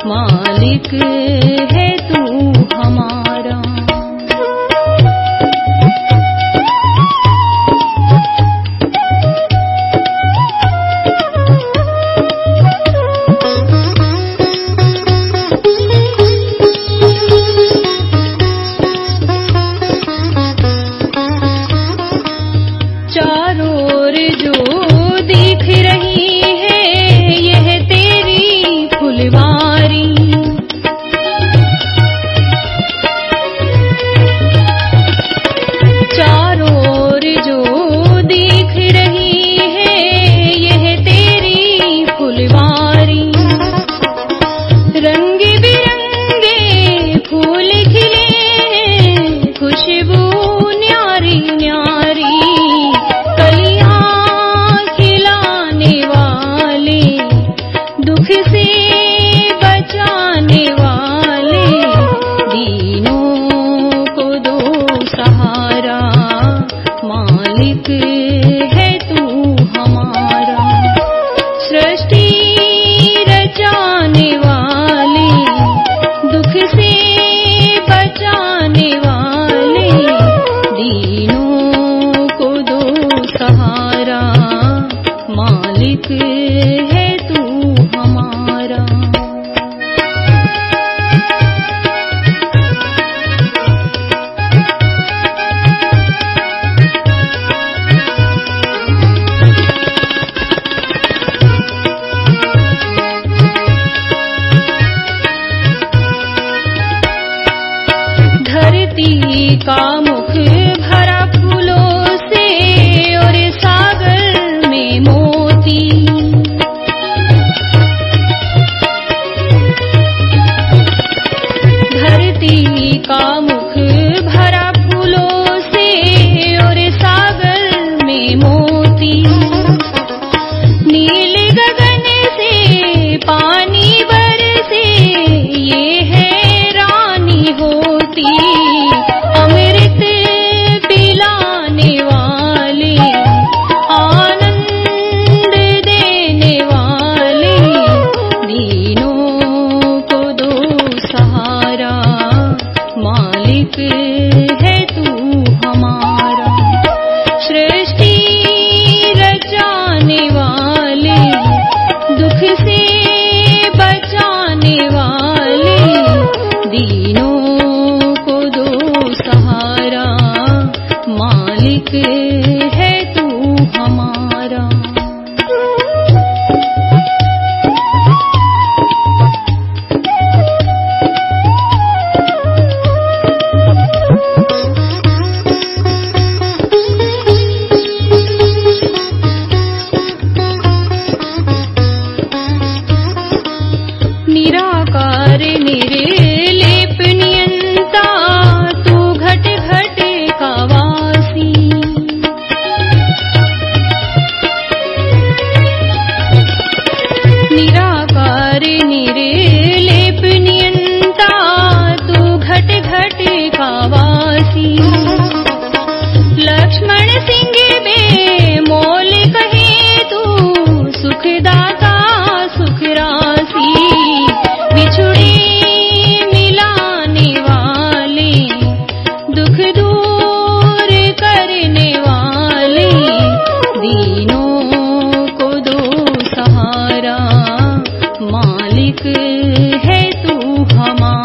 मालिक है तू हमारा। चारों ओर जो दिख रही है यह तेरी फुलवारी, चारों ओर जो दिख रही है यह तेरी फुलवारी। रंग बिरंगे फूल खिले हैं, खुशबू न्यारी न्यारी, दुख से बचाने वाले, दीनों को दो सहारा, मालिक है तू हमारा। सृष्टि रचाने वाले, दुख से बचाने वाले, दीनों को दो सहारा, मालिक है तू हमारा। धरती का मुख भरा फूलों से और सागर में मोती, धरती का मुख भरा फूलों से और सागर में मोती। नील गगन से पानी बरसे ये है रानी होती, अमृत पिलाने वाले, आनंद देने वाले, दीनों को दो सहारा, मालिक है तू हमारा। सृष्टि रचाने वाले, दुख से बचाने वाले, दीनों को दो सहारा, मालिक है तू हमारा। निराकार निर्लेप नियंता, तू घट घट का वासी, निराकार निर्लेप नियंता, तू घट घट का वासी। लक्ष्मण सिंह बेमोल कहे तू सुखदाता सुख राशि, बिछुड़ी मिलाने वाले, दुख दूर करने वाले, दीनों को दो सहारा, मालिक है तू हमारा।